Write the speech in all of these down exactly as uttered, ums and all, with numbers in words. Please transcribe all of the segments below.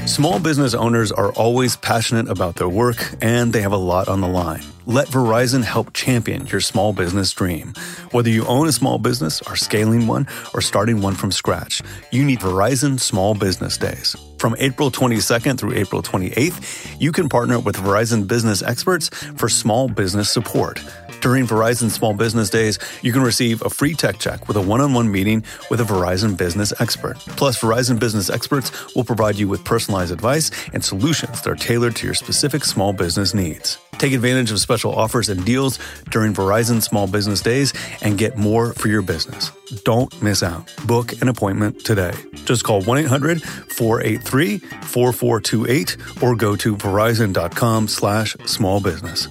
Small business owners are always passionate about their work, and they have a lot on the line. Let Verizon help champion your small business dream. Whether you own a small business, are scaling one, or starting one from scratch, you need Verizon Small Business Days. From April twenty-second through April twenty-eighth, you can partner with Verizon business experts for small business support. During Verizon Small Business Days, you can receive a free tech check with a one-on-one meeting with a Verizon business expert. Plus, Verizon business experts will provide you with personalized advice and solutions that are tailored to your specific small business needs. Take advantage of special offers and deals during Verizon Small Business Days and get more for your business. Don't miss out. Book an appointment today. Just call one eight hundred four eight three four four two eight or go to verizon.com slash small business.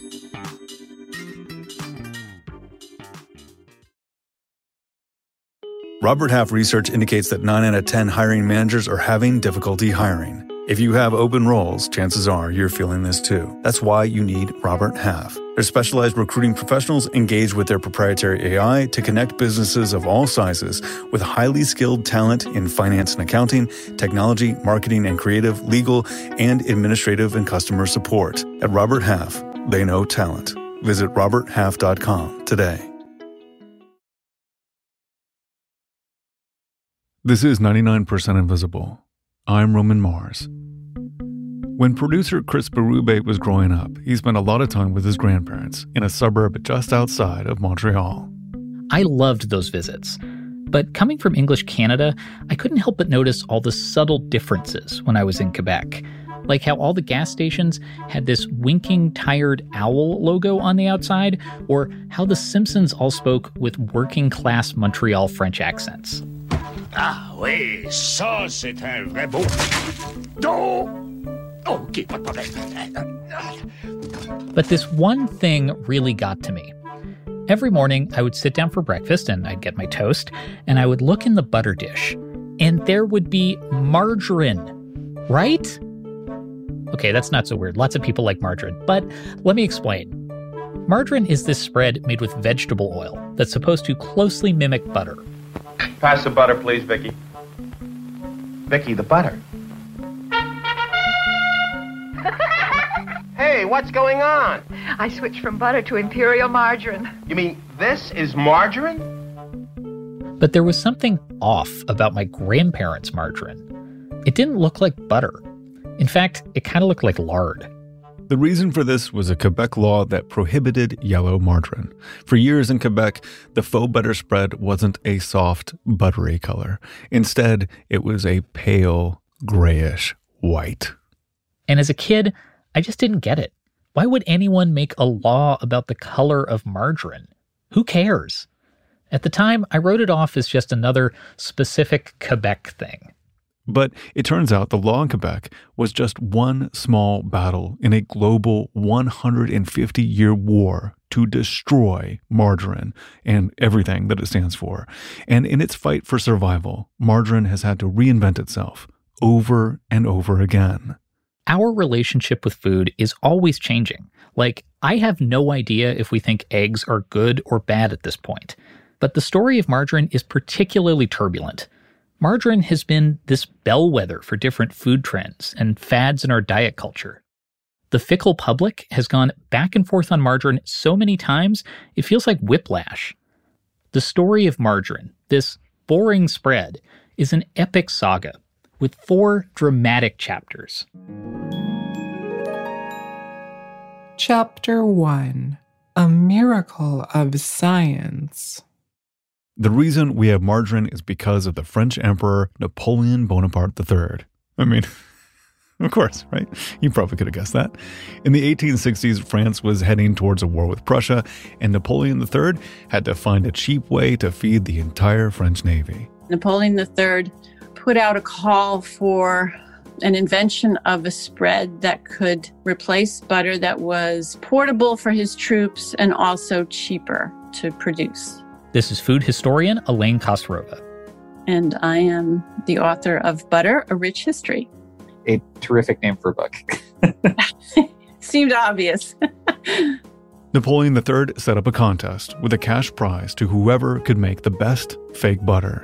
Robert Half research indicates that nine out of ten hiring managers are having difficulty hiring. If you have open roles, chances are you're feeling this too. That's why you need Robert Half. Their specialized recruiting professionals engage with their proprietary A I to connect businesses of all sizes with highly skilled talent in finance and accounting, technology, marketing and creative, legal, and administrative and customer support. At Robert Half, they know talent. Visit robert half dot com today. This is ninety-nine percent Invisible. I'm Roman Mars. When producer Chris Berube was growing up, he spent a lot of time with his grandparents in a suburb just outside of Montreal. I loved those visits. But coming from English Canada, I couldn't help but notice all the subtle differences when I was in Quebec. Like how all the gas stations had this winking, tired owl logo on the outside, or how the Simpsons all spoke with working-class Montreal French accents. Ah oui, ça c'est un vrai beau. Oh, okay. But this one thing really got to me. Every morning, I would sit down for breakfast and I'd get my toast, and I would look in the butter dish, and there would be margarine, right? Okay, that's not so weird. Lots of people like margarine, but let me explain. Margarine is this spread made with vegetable oil that's supposed to closely mimic butter. Pass the butter, please, Vicky. Vicky, the butter. Hey, what's going on? I switched from butter to imperial margarine. You mean this is margarine? But there was something off about my grandparents' margarine. It didn't look like butter. In fact, it kind of looked like lard. The reason for this was a Quebec law that prohibited yellow margarine. For years in Quebec, the faux butter spread wasn't a soft, buttery color. Instead, it was a pale, grayish white. And as a kid, I just didn't get it. Why would anyone make a law about the color of margarine? Who cares? At the time, I wrote it off as just another specific Quebec thing. But it turns out the law in Quebec was just one small battle in a global one hundred fifty year war to destroy margarine and everything that it stands for. And in its fight for survival, margarine has had to reinvent itself over and over again. Our relationship with food is always changing. Like, I have no idea if we think eggs are good or bad at this point. But the story of margarine is particularly turbulent. Margarine has been this bellwether for different food trends and fads in our diet culture. The fickle public has gone back and forth on margarine so many times, it feels like whiplash. The story of margarine, this boring spread, is an epic saga with four dramatic chapters. Chapter one. A Miracle of Science. The reason we have margarine is because of the French Emperor Napoleon Bonaparte the third. I mean, of course, right? You probably could have guessed that. In the eighteen sixties, France was heading towards a war with Prussia, and Napoleon the third had to find a cheap way to feed the entire French Navy. Napoleon the third put out a call for an invention of a spread that could replace butter, that was portable for his troops and also cheaper to produce. This is food historian Elaine Kosterova. And I am the author of Butter, A Rich History. A terrific name for a book. Seemed obvious. Napoleon the third set up a contest with a cash prize to whoever could make the best fake butter.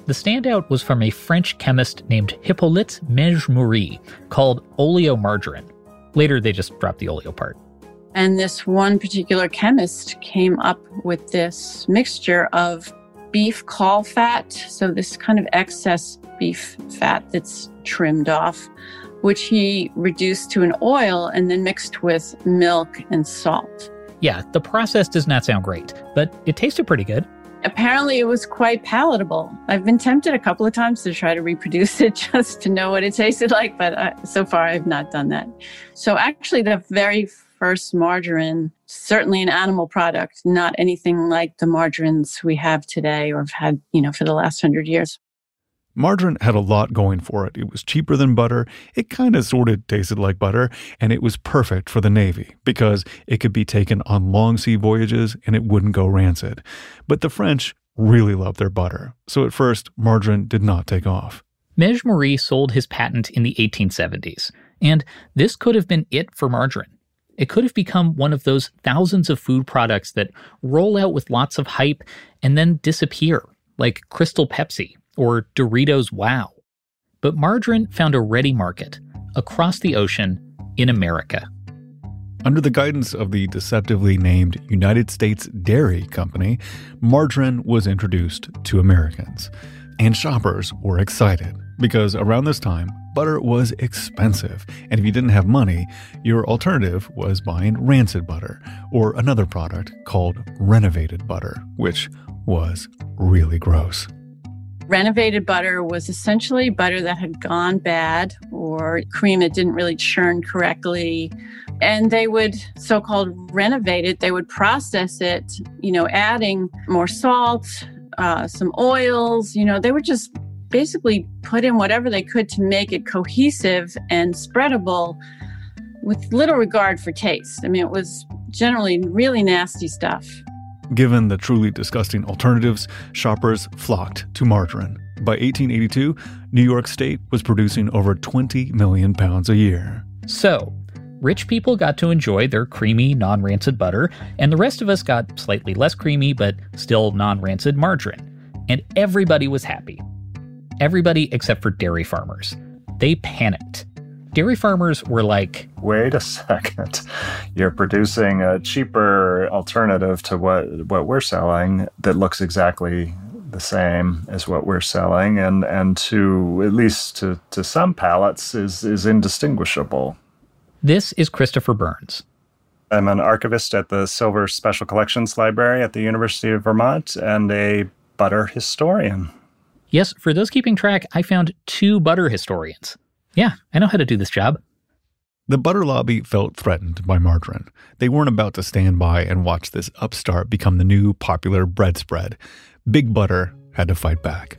The standout was from a French chemist named Hippolyte Mejmouri, called oleomargarine. Later, they just dropped the oleo part. And this one particular chemist came up with this mixture of beef caul fat, so this kind of excess beef fat that's trimmed off, which he reduced to an oil and then mixed with milk and salt. Yeah, the process does not sound great, but it tasted pretty good. Apparently, it was quite palatable. I've been tempted a couple of times to try to reproduce it just to know what it tasted like, but uh, so far I've not done that. So actually, the very first margarine, certainly an animal product, not anything like the margarines we have today or have had, you know, for the last hundred years. Margarine had a lot going for it. It was cheaper than butter, it kind of sort of tasted like butter, and it was perfect for the Navy because it could be taken on long sea voyages and it wouldn't go rancid. But the French really loved their butter, so at first, margarine did not take off. Mejmouri sold his patent in the eighteen seventies, and this could have been it for margarine. It could have become one of those thousands of food products that roll out with lots of hype and then disappear, like Crystal Pepsi or Doritos Wow. But margarine found a ready market across the ocean in America. Under the guidance of the deceptively named United States Dairy Company, margarine was introduced to Americans. And shoppers were excited because around this time, butter was expensive. And if you didn't have money, your alternative was buying rancid butter or another product called renovated butter, which was really gross. Renovated butter was essentially butter that had gone bad or cream that didn't really churn correctly. And they would so-called renovate it. They would process it, you know, adding more salt, uh, some oils. You know, they would just basically put in whatever they could to make it cohesive and spreadable with little regard for taste. I mean, it was generally really nasty stuff. Given the truly disgusting alternatives, shoppers flocked to margarine. By eighteen eighty-two, New York State was producing over twenty million pounds a year. So, rich people got to enjoy their creamy, non-rancid butter, and the rest of us got slightly less creamy, but still non-rancid margarine. And everybody was happy. Everybody except for dairy farmers. They panicked. Dairy farmers were like, wait a second, you're producing a cheaper alternative to what, what we're selling that looks exactly the same as what we're selling, and, and to, at least to, to some palates, is, is indistinguishable. This is Christopher Burns. I'm an archivist at the Silver Special Collections Library at the University of Vermont and a butter historian. Yes, for those keeping track, I found two butter historians. Yeah, I know how to do this job. The butter lobby felt threatened by margarine. They weren't about to stand by and watch this upstart become the new popular bread spread. Big Butter had to fight back.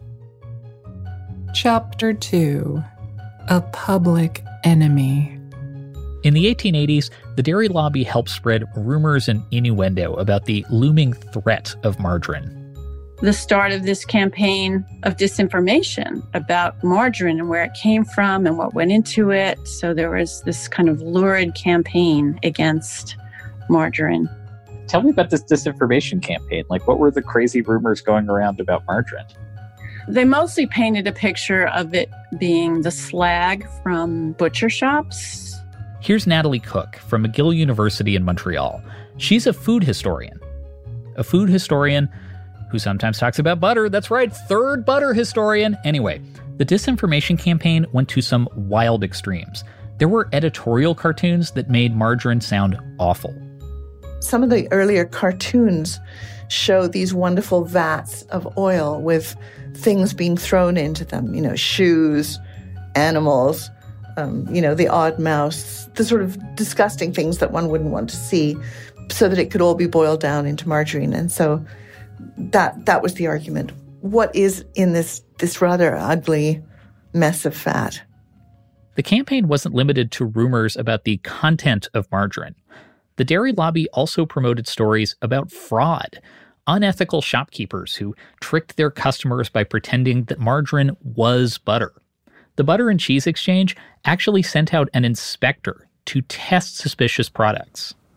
Chapter two. A Public Enemy. In the eighteen eighties, the dairy lobby helped spread rumors and innuendo about the looming threat of margarine. The start of this campaign of disinformation about margarine and where it came from and what went into it. So there was this kind of lurid campaign against margarine. Tell me about this disinformation campaign. Like, what were the crazy rumors going around about margarine? They mostly painted a picture of it being the slag from butcher shops. Here's Natalie Cook from McGill University in Montreal. She's a food historian. A food historian who sometimes talks about butter. That's right, third butter historian. Anyway, the disinformation campaign went to some wild extremes. There were editorial cartoons that made margarine sound awful. Some of the earlier cartoons show these wonderful vats of oil with things being thrown into them, you know, shoes, animals, um, you know, the odd mouse, the sort of disgusting things that one wouldn't want to see, so that it could all be boiled down into margarine. And so that that was the argument. What is in this this rather ugly mess of fat? The campaign wasn't limited to rumors about the content of margarine. The dairy lobby also promoted stories about fraud, unethical shopkeepers who tricked their customers by pretending that margarine was butter. The Butter and Cheese Exchange actually sent out an inspector to test suspicious products.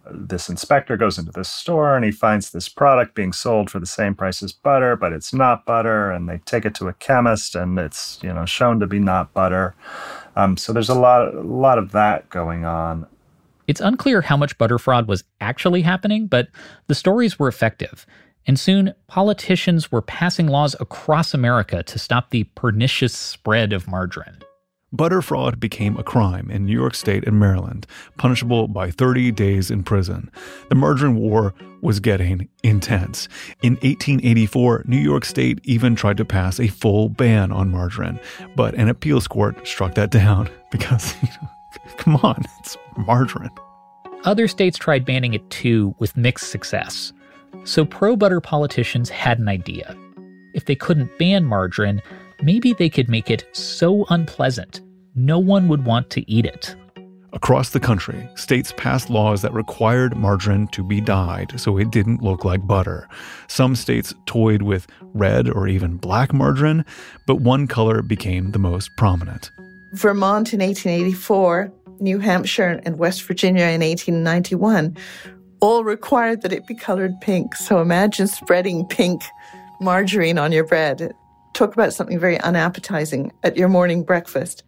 this inspector goes into this store and he finds this product being sold for the same price as butter, but it's not butter, and they take it to a chemist and it's, you know, shown to be not butter. Um, so there's a lot, a lot of that going on. It's unclear how much butter fraud was actually happening, but the stories were effective. And soon, politicians were passing laws across America to stop the pernicious spread of margarine. Butter fraud became a crime in New York State and Maryland, punishable by thirty days in prison. The margarine war was getting intense. In eighteen eighty-four, New York State even tried to pass a full ban on margarine, but an appeals court struck that down because, you know, come on, it's margarine. Other states tried banning it too, with mixed success. So pro-butter politicians had an idea. If they couldn't ban margarine, maybe they could make it so unpleasant, no one would want to eat it. Across the country, states passed laws that required margarine to be dyed so it didn't look like butter. Some states toyed with red or even black margarine, but one color became the most prominent. Vermont in eighteen eighty-four, New Hampshire and West Virginia in eighteen ninety-one all required that it be colored pink. So imagine spreading pink margarine on your bread. Talk about something very unappetizing at your morning breakfast.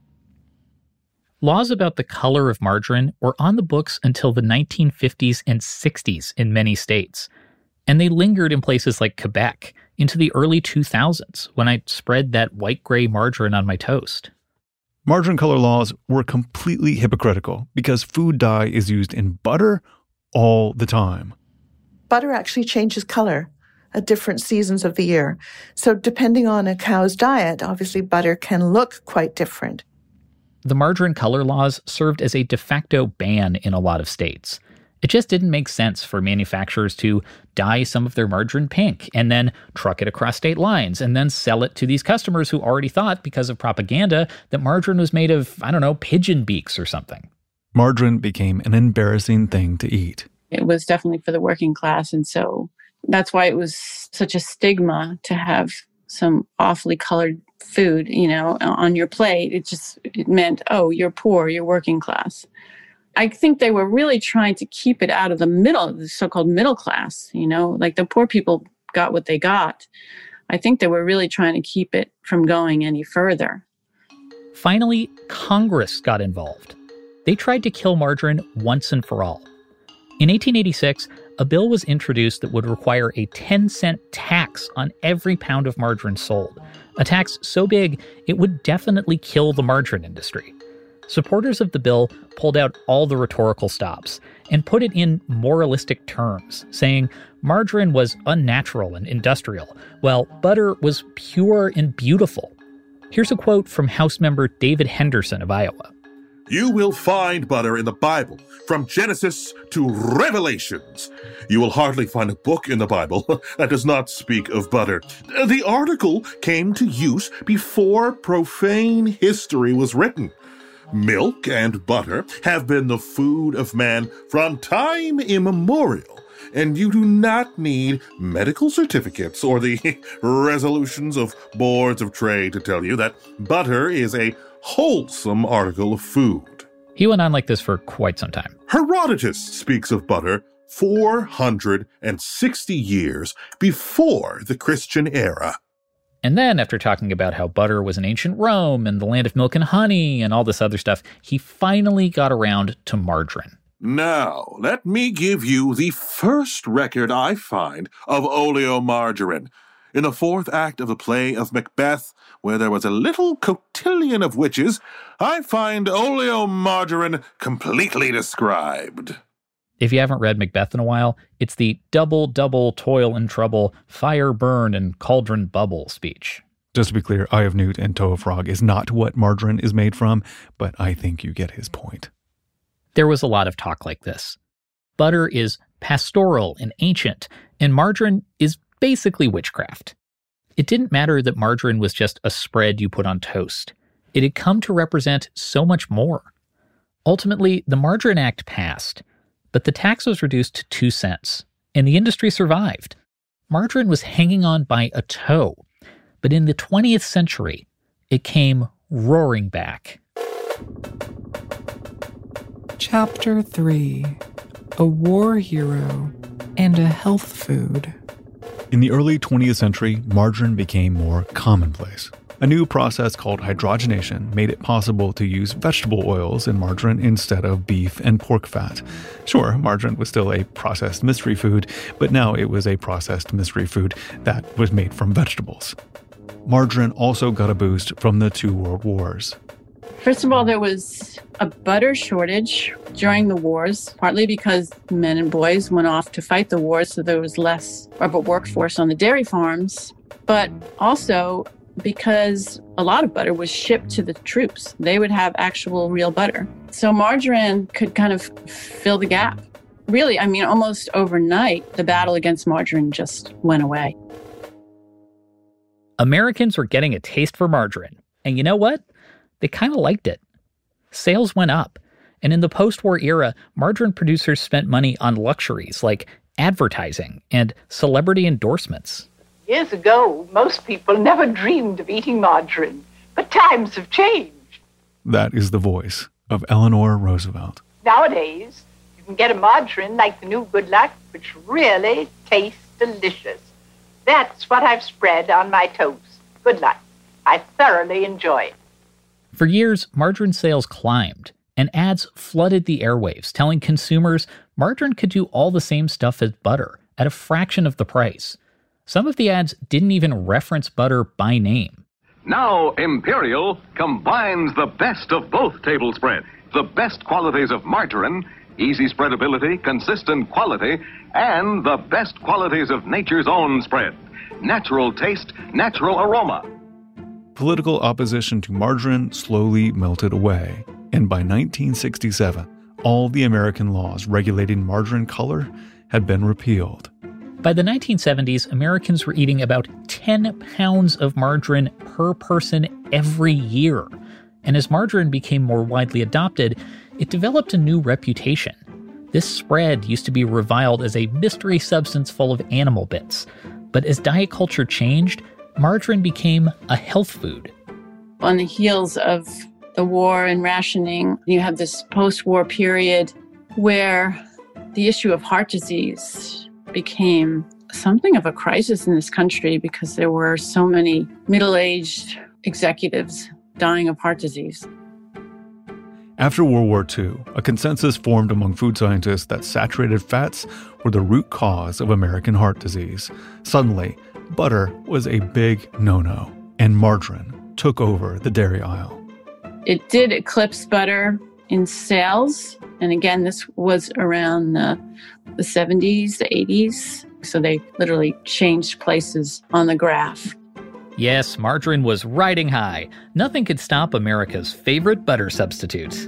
Laws about the color of margarine were on the books until the nineteen fifties and sixties in many states. And they lingered in places like Quebec into the early two thousands when I spread that white-gray margarine on my toast. Margarine color laws were completely hypocritical because food dye is used in butter all the time. Butter actually changes color at different seasons of the year. So depending on a cow's diet, obviously butter can look quite different. The margarine color laws served as a de facto ban in a lot of states. It just didn't make sense for manufacturers to dye some of their margarine pink and then truck it across state lines and then sell it to these customers who already thought, because of propaganda, that margarine was made of, I don't know, pigeon beaks or something. Margarine became an embarrassing thing to eat. It was definitely for the working class, and so that's why it was such a stigma to have some awfully colored food, you know, on your plate. It just, it meant, oh, you're poor, you're working class. I think they were really trying to keep it out of the middle, the so-called middle class, you know, like the poor people got what they got. I think they were really trying to keep it from going any further. Finally, Congress got involved. They tried to kill margarine once and for all. In eighteen eighty-six, a bill was introduced that would require a ten cent tax on every pound of margarine sold, a tax so big it would definitely kill the margarine industry. Supporters of the bill pulled out all the rhetorical stops and put it in moralistic terms, saying margarine was unnatural and industrial, while butter was pure and beautiful. Here's a quote from House member David Henderson of Iowa. You will find butter in the Bible, from Genesis to Revelations. You will hardly find a book in the Bible that does not speak of butter. The article came to use before profane history was written. Milk and butter have been the food of man from time immemorial, and you do not need medical certificates or the resolutions of boards of trade to tell you that butter is a wholesome article of food. He went on like this for quite some time. Herodotus speaks of butter four hundred sixty years before the Christian era. And then, after talking about how butter was in ancient Rome and the land of milk and honey and all this other stuff, he finally got around to margarine. Now, let me give you the first record I find of oleomargarine. In the fourth act of the play of Macbeth, where there was a little cotillion of witches, I find oleomargarine completely described. If you haven't read Macbeth in a while, it's the double, double, toil and trouble, fire burn and cauldron bubble speech. Just to be clear, Eye of Newt and Toe of Frog is not what margarine is made from, but I think you get his point. There was a lot of talk like this. Butter is pastoral and ancient, and margarine is basically witchcraft. It didn't matter that margarine was just a spread you put on toast. It had come to represent so much more. Ultimately, the Margarine Act passed, but the tax was reduced to two cents, and the industry survived. Margarine was hanging on by a toe, but in the twentieth century, it came roaring back. Chapter three. a war hero, and a health food. In the early twentieth century, margarine became more commonplace. A new process called hydrogenation made it possible to use vegetable oils in margarine instead of beef and pork fat. Sure, margarine was still a processed mystery food, but now it was a processed mystery food that was made from vegetables. Margarine also got a boost from the two world wars. First of all, there was a butter shortage during the wars, partly because men and boys went off to fight the wars, so there was less of a workforce on the dairy farms, but also because a lot of butter was shipped to the troops. They would have actual real butter. So margarine could kind of fill the gap. Really, I mean, almost overnight, the battle against margarine just went away. Americans were getting a taste for margarine. And you know what? They kind of liked it. Sales went up. And in the post-war era, margarine producers spent money on luxuries like advertising and celebrity endorsements. Years ago, most people never dreamed of eating margarine, but times have changed. That is the voice of Eleanor Roosevelt. Nowadays, you can get a margarine like the new Good Luck, which really tastes delicious. That's what I've spread on my toast. Good Luck. I thoroughly enjoy it. For years, margarine sales climbed, and ads flooded the airwaves, telling consumers margarine could do all the same stuff as butter at a fraction of the price. Some of the ads didn't even reference butter by name. Now Imperial combines the best of both table spread. The best qualities of margarine, easy spreadability, consistent quality, and the best qualities of nature's own spread. Natural taste, natural aroma. Political opposition to margarine slowly melted away, and by nineteen sixty-seven, all the American laws regulating margarine color had been repealed. By the nineteen seventies, Americans were eating about ten pounds of margarine per person every year. And as margarine became more widely adopted, it developed a new reputation. This spread used to be reviled as a mystery substance full of animal bits. But as diet culture changed, margarine became a health food. On the heels of the war and rationing, you have this post-war period where the issue of heart disease became something of a crisis in this country because there were so many middle-aged executives dying of heart disease. After World War Two, a consensus formed among food scientists that saturated fats were the root cause of American heart disease. Suddenly, butter was a big no-no, and margarine took over the dairy aisle. It did eclipse butter in sales, and again, this was around the, the seventies, the eighties, so they literally changed places on the graph. Yes, margarine was riding high. Nothing could stop America's favorite butter substitute.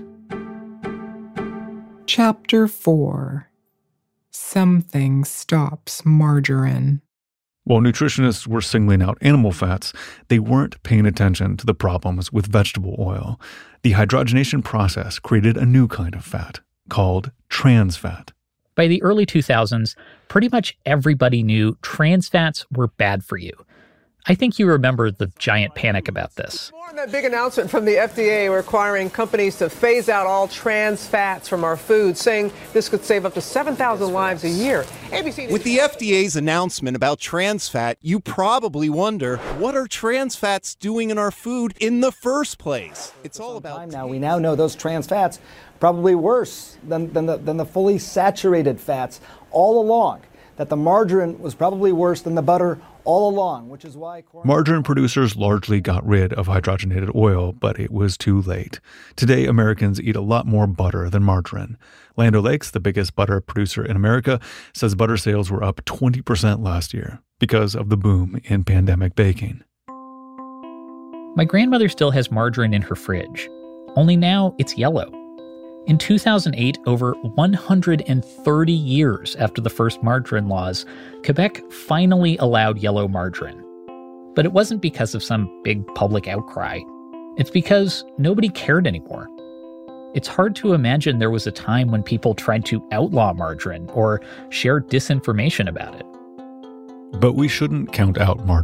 Chapter four. Something stops margarine. While nutritionists were singling out animal fats, they weren't paying attention to the problems with vegetable oil. The hydrogenation process created a new kind of fat, called trans fat. By the early two thousands, pretty much everybody knew trans fats were bad for you. I think you remember the giant panic about this. More on that big announcement from the F D A requiring companies to phase out all trans fats from our food, saying this could save up to seven thousand lives a year. A B C With the F D A's announcement about trans fat, you probably wonder, what are trans fats doing in our food in the first place? It's all about... Now we now know those trans fats are probably worse than, than, the, than the fully saturated fats all along, that the margarine was probably worse than the butter all along, which is why... Corn- Margarine producers largely got rid of hydrogenated oil, but it was too late. Today, Americans eat a lot more butter than margarine. Land O'Lakes, the biggest butter producer in America, says butter sales were up twenty percent last year because of the boom in pandemic baking. My grandmother still has margarine in her fridge, only now it's yellow. In two thousand eight, over one hundred thirty years after the first margarine laws, Quebec finally allowed yellow margarine. But it wasn't because of some big public outcry. It's because nobody cared anymore. It's hard to imagine there was a time when people tried to outlaw margarine or share disinformation about it. But we shouldn't count out margarine.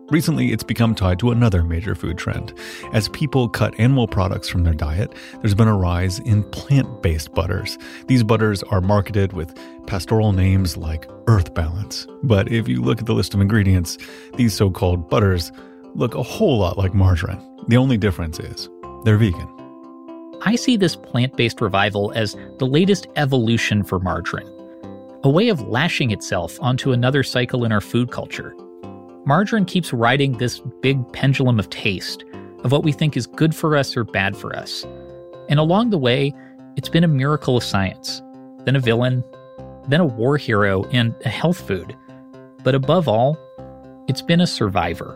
Recently, it's become tied to another major food trend. As people cut animal products from their diet, there's been a rise in plant-based butters. These butters are marketed with pastoral names like Earth Balance. But if you look at the list of ingredients, these so-called butters look a whole lot like margarine. The only difference is they're vegan. I see this plant-based revival as the latest evolution for margarine, a way of lashing itself onto another cycle in our food culture. Margarine keeps riding this big pendulum of taste, of what we think is good for us or bad for us. And along the way, it's been a miracle of science, then a villain, then a war hero, and a health food. But above all, it's been a survivor.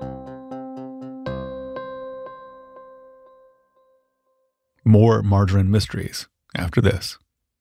More margarine mysteries after this.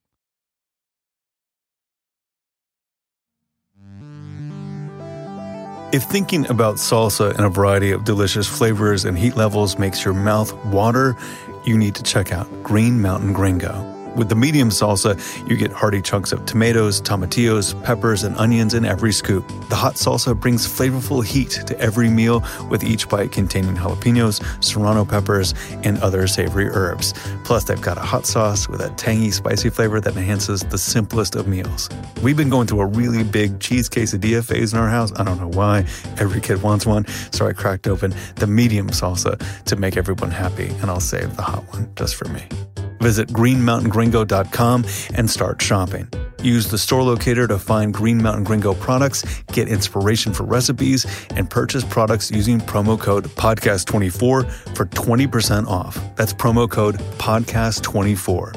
If thinking about salsa and a variety of delicious flavors and heat levels makes your mouth water, you need to check out Green Mountain Gringo. With the medium salsa, you get hearty chunks of tomatoes, tomatillos, peppers, and onions in every scoop. The hot salsa brings flavorful heat to every meal, with each bite containing jalapenos, serrano peppers, and other savory herbs. Plus, they've got a hot sauce with a tangy, spicy flavor that enhances the simplest of meals. We've been going through a really big cheese quesadilla phase in our house. I don't know why. Every kid wants one, so I cracked open the medium salsa to make everyone happy, and I'll save the hot one just for me. Visit green mountain gringo dot com and start shopping. Use the store locator to find Green Mountain Gringo products, get inspiration for recipes, and purchase products using promo code podcast twenty-four for twenty percent off. That's promo code podcast twenty-four.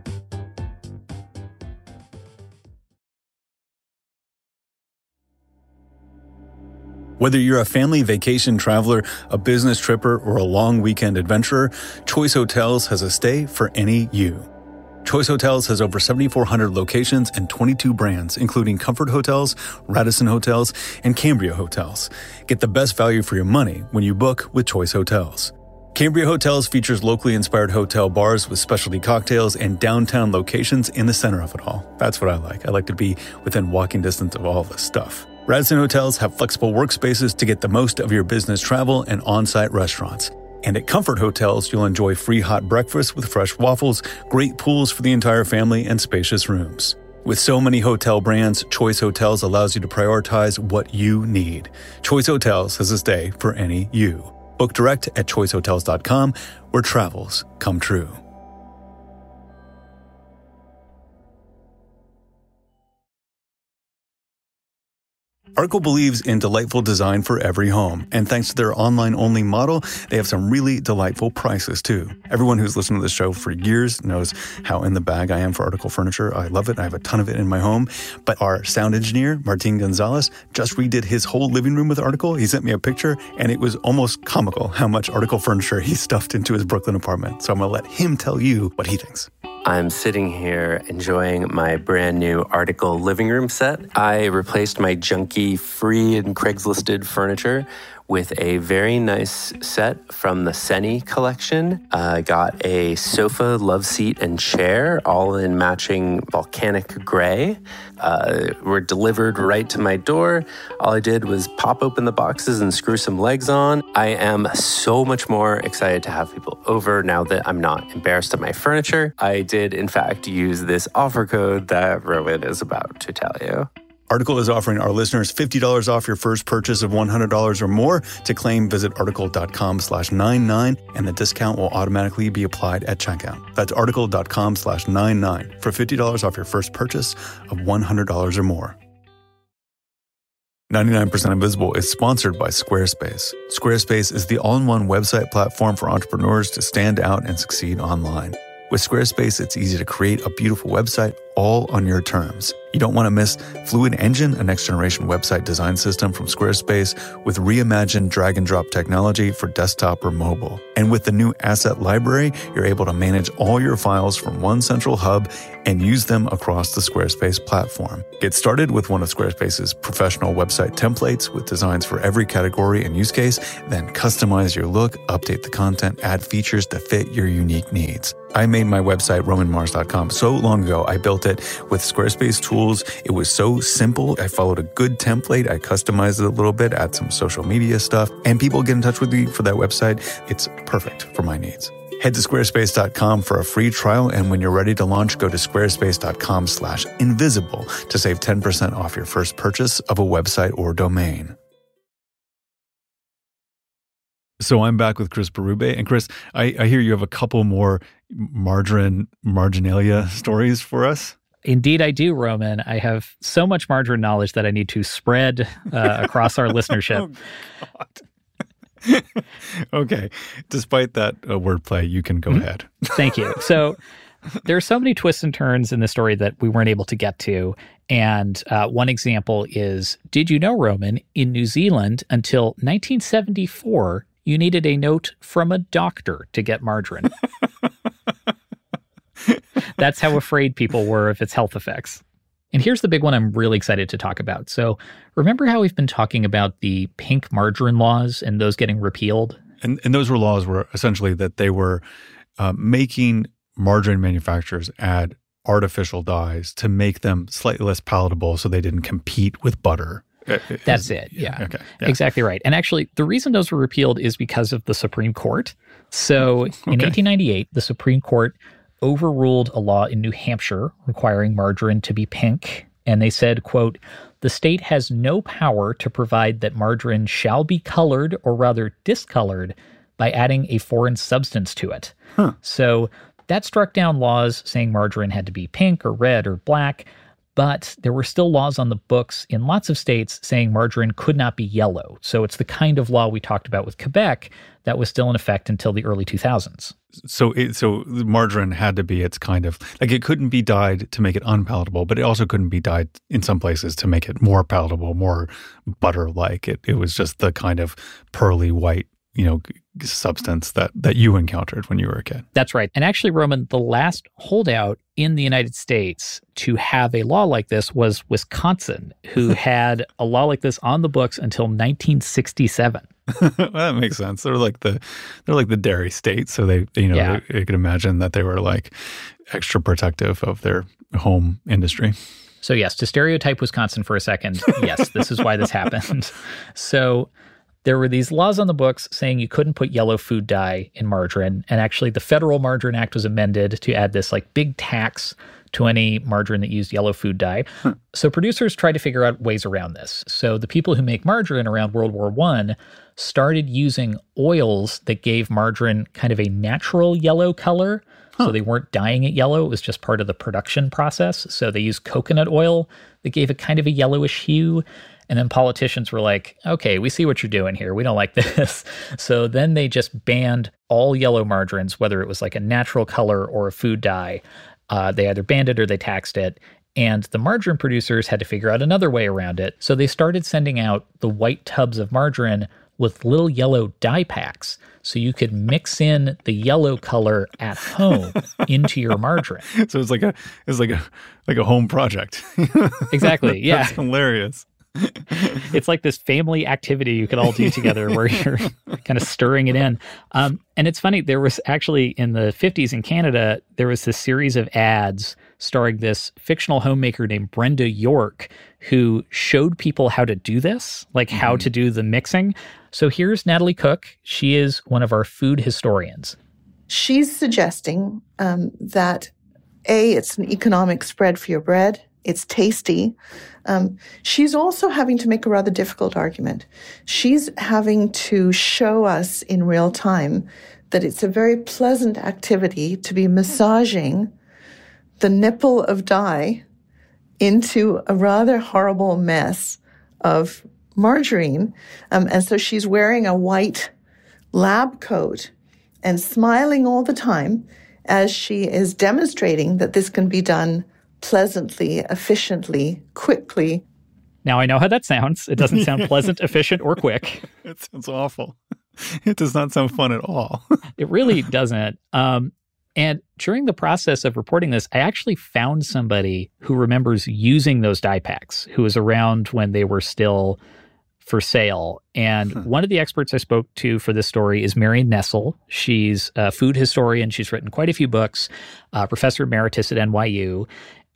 Whether you're a family vacation traveler, a business tripper, or a long weekend adventurer, Choice Hotels has a stay for any you. Choice Hotels has over seventy-four hundred locations and twenty-two brands, including Comfort Hotels, Radisson Hotels, and Cambria Hotels. Get the best value for your money when you book with Choice Hotels. Cambria Hotels features locally inspired hotel bars with specialty cocktails and downtown locations in the center of it all. That's what I like. I like to be within walking distance of all this stuff. Radisson Hotels have flexible workspaces to get the most of your business travel and on-site restaurants. And at Comfort Hotels, you'll enjoy free hot breakfast with fresh waffles, great pools for the entire family, and spacious rooms. With so many hotel brands, Choice Hotels allows you to prioritize what you need. Choice Hotels has a stay for any you. Book direct at choice hotels dot com, where travels come true. Article believes in delightful design for every home, and thanks to their online-only model, they have some really delightful prices, too. Everyone who's listened to this show for years knows how in the bag I am for Article furniture. I love it. I have a ton of it in my home. But our sound engineer, Martin Gonzalez, just redid his whole living room with Article. He sent me a picture, and it was almost comical how much Article furniture he stuffed into his Brooklyn apartment. So I'm going to let him tell you what he thinks. I'm sitting here enjoying my brand new Article living room set. I replaced my junky free and Craigslisted furniture with a very nice set from the Seni collection. I uh, got a sofa, love seat, and chair, all in matching volcanic gray. Uh, were delivered right to my door. All I did was pop open the boxes and screw some legs on. I am so much more excited to have people over now that I'm not embarrassed of my furniture. I did, in fact, use this offer code that Rowan is about to tell you. Article is offering our listeners fifty dollars off your first purchase of one hundred dollars or more. To claim, visit article.com slash 99, and the discount will automatically be applied at checkout. That's article.com slash 99 for fifty dollars off your first purchase of one hundred dollars or more. ninety-nine percent Invisible is sponsored by Squarespace. Squarespace is the all-in-one website platform for entrepreneurs to stand out and succeed online. With Squarespace, it's easy to create a beautiful website all on your terms. You don't want to miss Fluid Engine, a next-generation website design system from Squarespace with reimagined drag-and-drop technology for desktop or mobile. And with the new Asset Library, you're able to manage all your files from one central hub and use them across the Squarespace platform. Get started with one of Squarespace's professional website templates with designs for every category and use case, then customize your look, update the content, add features to fit your unique needs. I made my website, roman mars dot com, so long ago I built it it. With Squarespace tools, it was so simple. I followed a good template. I customized it a little bit, add some social media stuff, and people get in touch with me for that website. It's perfect for my needs. Head to squarespace dot com for a free trial, and when you're ready to launch, go to squarespace dot com slash invisible to save ten percent off your first purchase of a website or domain. So I'm back with Chris Berube. And Chris, I, I hear you have a couple more margarine marginalia stories for us. Indeed, I do, Roman. I have so much margarine knowledge that I need to spread uh, across our listenership. Oh, God. Okay. Despite that uh, wordplay, you can go mm-hmm. ahead. Thank you. So there are so many twists and turns in this story that we weren't able to get to. And uh, one example is, did you know, Roman, in New Zealand until nineteen seventy-four, you needed a note from a doctor to get margarine. That's how afraid people were of its health effects. And here's the big one I'm really excited to talk about. So remember how we've been talking about the pink margarine laws and those getting repealed? And, and those were laws were essentially that they were uh, making margarine manufacturers add artificial dyes to make them slightly less palatable so they didn't compete with butter. That's it. Yeah. Okay. Yeah. Exactly right. And actually, the reason those were repealed is because of the Supreme Court. So in okay. eighteen ninety-eight, the Supreme Court overruled a law in New Hampshire requiring margarine to be pink. And they said, quote, the state has no power to provide that margarine shall be colored or rather discolored by adding a foreign substance to it. Huh. So that struck down laws saying margarine had to be pink or red or black. But there were still laws on the books in lots of states saying margarine could not be yellow. So it's the kind of law we talked about with Quebec that was still in effect until the early two thousands. So it, so margarine had to be its kind of, like it couldn't be dyed to make it unpalatable, but it also couldn't be dyed in some places to make it more palatable, more butter-like. It, it was just the kind of pearly white, you know, substance that, that you encountered when you were a kid. That's right. And actually, Roman, the last holdout in the United States to have a law like this was Wisconsin, who had a law like this on the books until nineteen sixty-seven. Well, that makes sense. They're like the they're like the dairy state, so they you know yeah. they, they could imagine that they were like extra protective of their home industry. So yes, to stereotype Wisconsin for a second, yes, this is why this happened. So there were these laws on the books saying you couldn't put yellow food dye in margarine. And actually, the Federal Margarine Act was amended to add this like big tax to any margarine that used yellow food dye. Hmm. So producers tried to figure out ways around this. So the people who make margarine around World War One started using oils that gave margarine kind of a natural yellow color. Huh. So they weren't dyeing it yellow. It was just part of the production process. So they used coconut oil that gave it kind of a yellowish hue. And then politicians were like, okay, we see what you're doing here. We don't like this. So then they just banned all yellow margarines, whether it was like a natural color or a food dye. Uh, they either banned it or they taxed it. And the margarine producers had to figure out another way around it. So they started sending out the white tubs of margarine with little yellow dye packs. So you could mix in the yellow color at home into your margarine. So it's like a it's like a like a home project. Exactly. Yeah. That's hilarious. It's like this family activity you could all do together where you're kind of stirring it in. Um, and it's funny, there was actually in the fifties in Canada, there was this series of ads starring this fictional homemaker named Brenda York who showed people how to do this, like mm-hmm. how to do the mixing. So here's Natalie Cook. She is one of our food historians. She's suggesting um, that, A, it's an economic spread for your bread. It's tasty. Um, she's also having to make a rather difficult argument. She's having to show us in real time that it's a very pleasant activity to be massaging the nipple of dye into a rather horrible mess of margarine. Um, and so she's wearing a white lab coat and smiling all the time as she is demonstrating that this can be done pleasantly, efficiently, quickly. Now I know how that sounds. It doesn't sound pleasant, efficient, or quick. It sounds awful. It does not sound fun at all. It really doesn't. Um, and during the process of reporting this, I actually found somebody who remembers using those dye packs, who was around when they were still for sale. And huh. one of the experts I spoke to for this story is Marion Nessel. She's a food historian. She's written quite a few books, uh, professor emeritus at N Y U.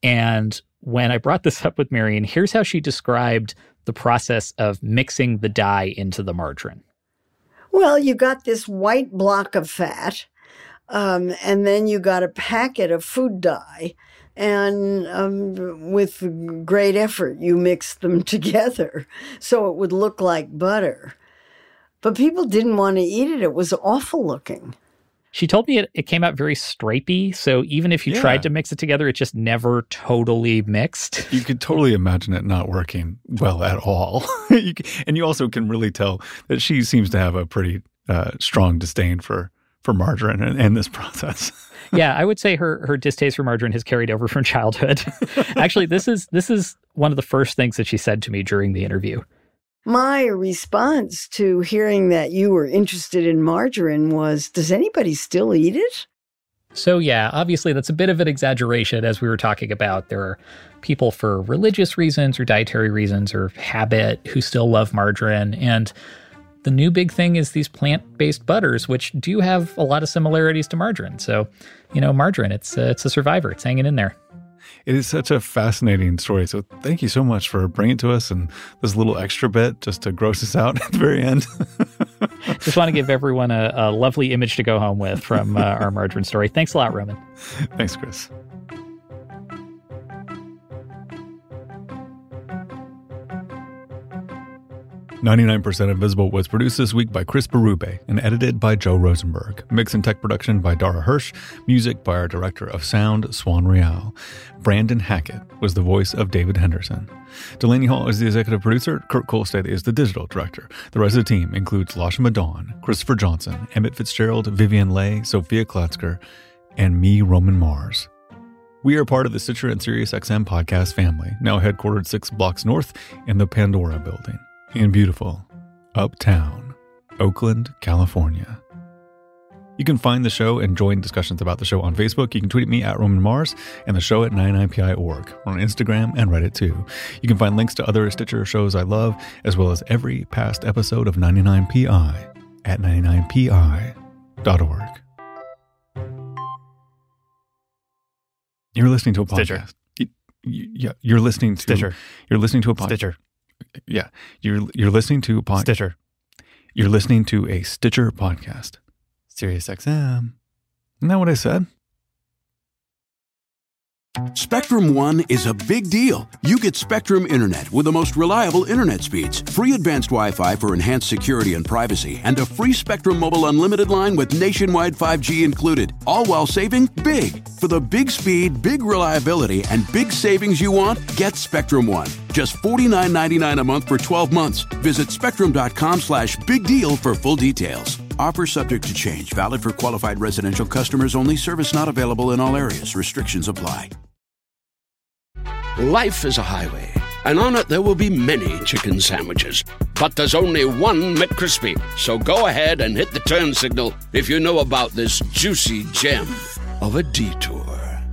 And when I brought this up with Marion, here's how she described the process of mixing the dye into the margarine. Well, you got this white block of fat, um, and then you got a packet of food dye. And um, with great effort, you mixed them together so it would look like butter. But people didn't want to eat it. It was awful looking. She told me it, it came out very stripy, so even if you Yeah. tried to mix it together, it just never totally mixed. You could totally imagine it not working well at all. you can, and you also can really tell that she seems to have a pretty uh, strong disdain for, for margarine and, and this process. Yeah, I would say her her distaste for margarine has carried over from childhood. Actually, this is this is one of the first things that she said to me during the interview. My response to hearing that you were interested in margarine was, does anybody still eat it? So yeah, obviously that's a bit of an exaggeration, as we were talking about. There are people for religious reasons or dietary reasons or habit who still love margarine. And the new big thing is these plant-based butters, which do have a lot of similarities to margarine. So, you know, margarine, it's uh, it's a survivor. It's hanging in there. It is such a fascinating story. So thank you so much for bringing it to us and this little extra bit just to gross us out at the very end. Just want to give everyone a, a lovely image to go home with from uh, our margarine story. Thanks a lot, Roman. Thanks, Chris. ninety-nine percent Invisible was produced this week by Chris Berube and edited by Joe Rosenberg. Mix and tech production by Dara Hirsch. Music by our director of sound, Swan Real. Brandon Hackett was the voice of David Henderson. Delaney Hall is the executive producer. Kurt Kolstad is the digital director. The rest of the team includes Lasha Madon, Christopher Johnson, Emmett Fitzgerald, Vivian Leigh, Sophia Klatzker, and me, Roman Mars. We are part of the Stitcher and SiriusXM podcast family, now headquartered six blocks north in the Pandora building in beautiful uptown Oakland, California. You can find the show and join discussions about the show on Facebook. You can tweet at me at Roman Mars and the show at ninety-nine P I dot org. We're on Instagram and Reddit too. You can find links to other Stitcher shows I love, as well as every past episode of ninety-nine P I at ninety-nine P I dot org. You're listening to a podcast. Stitcher. You, you, yeah, you're listening to Stitcher. You're listening to a podcast. Stitcher. Yeah, you're you're listening to a podcast. Stitcher. You're listening to a Stitcher podcast. SiriusXM. Isn't that what I said? Spectrum One is a big deal. You get Spectrum Internet with the most reliable internet speeds, free advanced Wi-Fi for enhanced security and privacy, and a free Spectrum Mobile Unlimited line with nationwide five G included, all while saving big. For the big speed, big reliability, and big savings you want, get Spectrum One. Just forty-nine ninety-nine a month for twelve months. Visit spectrum.com slash big deal for full details. Offer subject to change. Valid for qualified residential customers only. Service not available in all areas. Restrictions apply. Life is a highway, and on it there will be many chicken sandwiches. But there's only one McCrispy. So go ahead and hit the turn signal if you know about this juicy gem of a detour.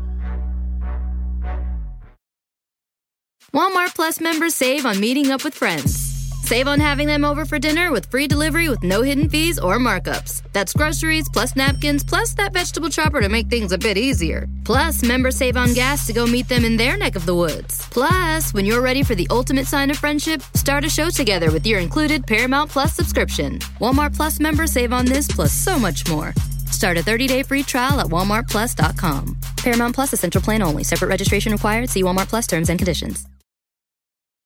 Walmart Plus members save on meeting up with friends. Save on having them over for dinner with free delivery with no hidden fees or markups. That's groceries, plus napkins, plus that vegetable chopper to make things a bit easier. Plus, members save on gas to go meet them in their neck of the woods. Plus, when you're ready for the ultimate sign of friendship, start a show together with your included Paramount Plus subscription. Walmart Plus members save on this plus so much more. Start a thirty-day free trial at walmart plus dot com. Paramount Plus Essential Plan only. Separate registration required. See Walmart Plus terms and conditions.